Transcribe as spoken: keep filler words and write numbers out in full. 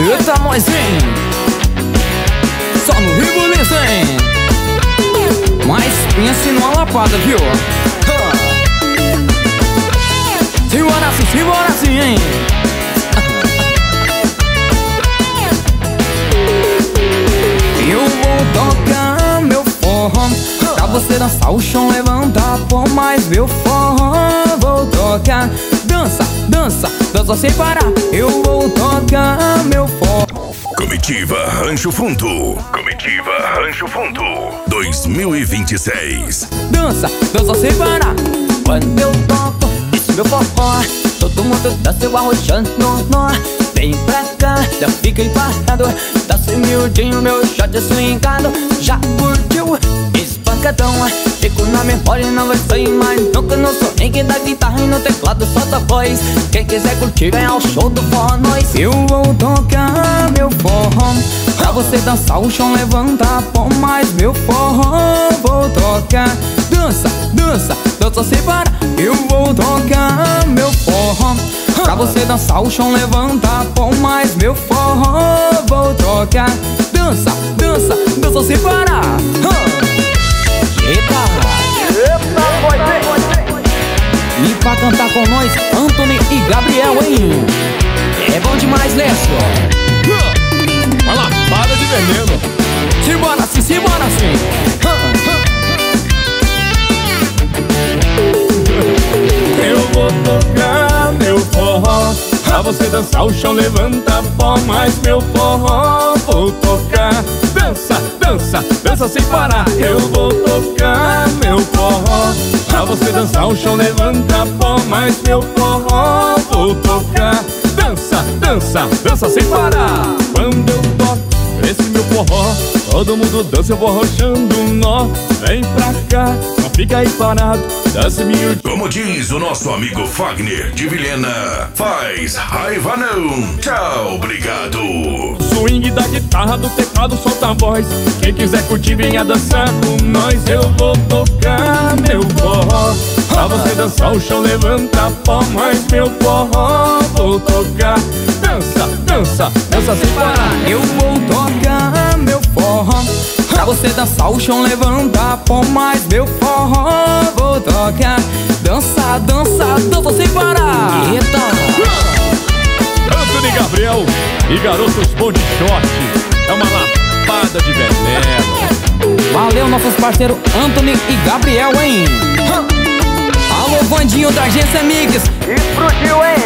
Eita, Moizinho, só no Ribuliço, hein? Mas pense numa lapada, viu? Simbora assim, simbora assim, hein? Eu vou tocar meu forró pra você dançar o chão, levantar por mais meu forró. Vou tocar, dança, dança, dança sem parar. Eu vou tocar meu forró. Comitiva Rancho Fundo. Comitiva Rancho Fundo dois mil e vinte e seis. Dança, dança sem parar. Quando eu toco esse meu forró, todo mundo dança eu arrochando no nó. Vem pra cá, já fiquei parado. Dança miudinho, meu shot é swingado. Já curtiu? Espancadão, fico na memória e não vai sair mais nunca. Não sou nem que da guitarra e no teclado solta a voz. Quem quiser curtir, vem ao show do forró nós. Eu vou tocar meu forró pra você dançar o chão, levantar pô mais meu forró. Vou tocar, dança, dança, dança sem parar. Eu vou tocar meu forró pra você dançar o chão, levantar pô mais meu forró. Vou tocar, dança, dança, dança sem parar. Eita! Eita, e pra cantar com nós, Anthony e Gabriel, hein? É bom demais, Lécio. Vai lá, para de veneno. Simbora assim, simbora assim. Eu vou tocar meu forró pra você dançar o chão, levanta pó mais meu forró. Vou tocar, dança, dança, dança sem parar. Eu vou tocar meu forró pra você dançar o chão, levanta pó mais meu forró. Vou tocar, dança, dança, dança sem parar. Quando eu toco esse meu forró, todo mundo dança, eu vou arrochando um nó. Vem pra cá, não fica aí parado, dança miudinho. Como diz o nosso amigo Fagner de Vilhena, faz raiva não. Tchau, obrigado. Swing da guitarra, do teclado, solta a voz. Quem quiser curtir, venha dançar com nós. Eu vou tocar meu forró pra você dançar o chão, levanta pó mais meu forró. Vou tocar, dança, dança, dança sem parar. Eu vou tocar meu forró pra você dançar o chão, levantar pô mais meu forró. Vou tocar, dança, dança, dança sem parar. Eita! Anthony Gabriel e Garotos Body Shot é uma lapada de veneno. Valeu, nossos parceiros Anthony e Gabriel, hein? Alô, Vandinho da Agência Mix. Explodiu, hein?